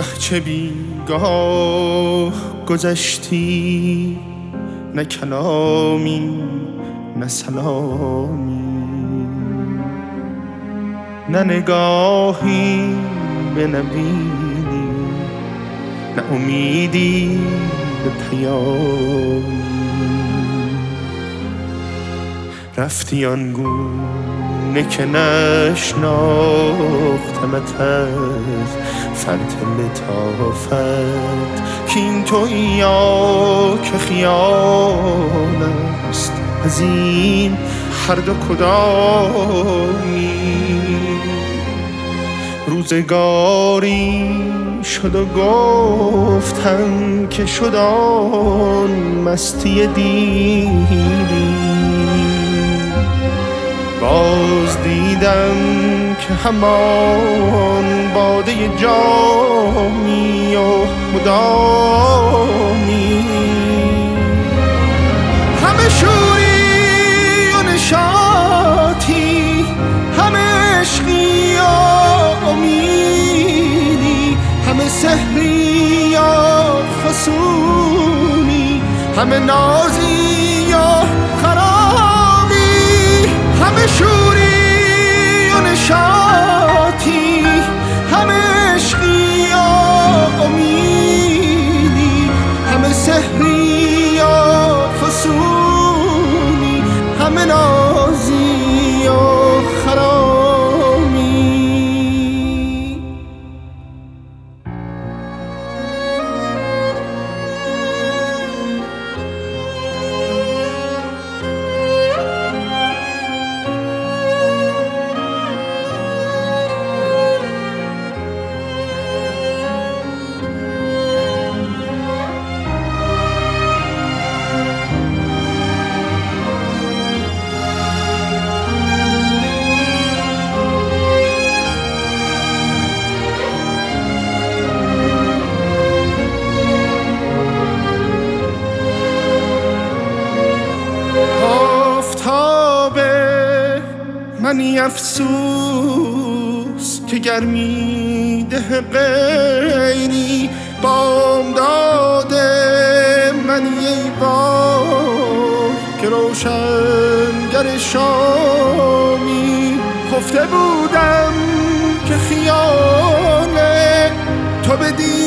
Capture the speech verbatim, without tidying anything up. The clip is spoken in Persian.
چه بیگاه گذشتی، نه کلامی نه سلامی، نه نگاهی بنبینی، نه امیدی به پیامی. رفتی آنگونه که نشناختمت از فرط لطافت، که این تویی یا که خیال است، از این هر دو کدامی. روزگاری شد و گفتم که شد آن مستی دیری، باز دیدم که همان باده جامی و مدامی، همه شوری و نشاطی، همه عشقی و امیدی، همه سحری یا فسونی، همه نازی و خرامی، همه شوری و نشاطی، همه عشقی و امیدی، همه سحری و فسونی، همه نازی و خرامی. منی افسوس که گرمی ده غیری، بامداد منی ای بار که روشنگر شامی. خفته بودم که خیال تو بدی